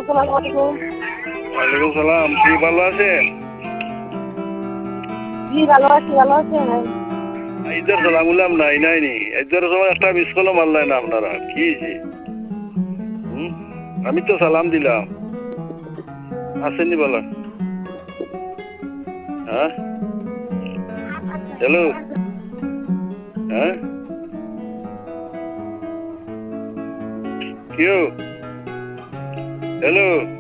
আসসালামু আলাইকুম। ওয়ালাইকুম সালাম। কি ভালো আছেন? জি ভালো আছি, ভালো আছেন? ঈদের সালাম উলাম নাই নাইনি ঈদের সময় একটা মিস কলও মারলেন না আপনারা, কি হয়েছে? আমি তো সালাম দিলাম, আসেননি বলা। হ্যাঁ, হ্যালো। হ্যাঁ, কেউ? হ্যালো।